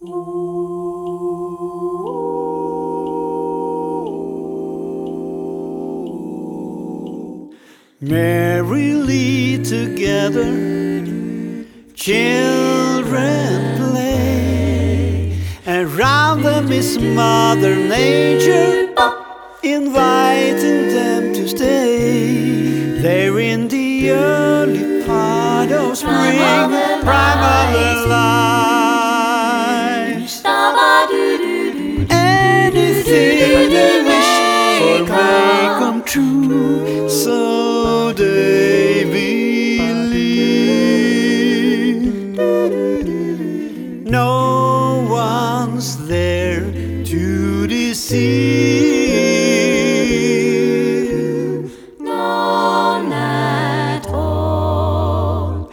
Merrily together, children play. Around them is Mother Nature, inviting them to stay. They're in the early part of spring, prime of their lives. Anything they wish for may come true, so they believe. No one's there to deceive. None at all.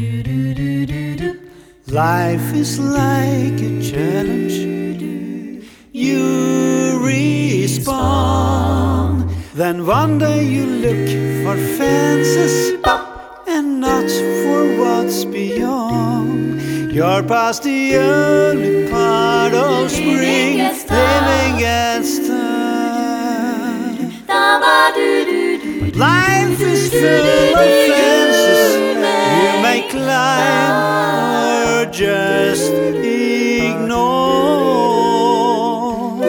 Life is like a challenge. You respond. Then one day you look for fences and not for what's beyond. You're past the early part of spring, living gets tough. Life is full of fences you may climb or just ignore,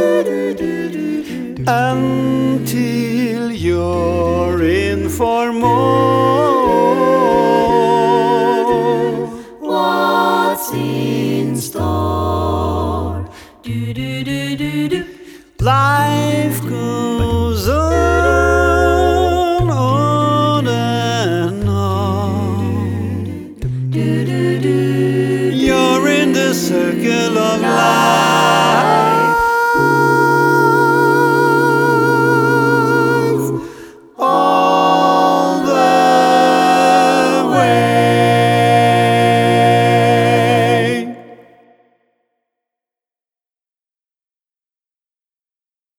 until you're in for more. What's in store? Life goes on and on. You're in the circle of life.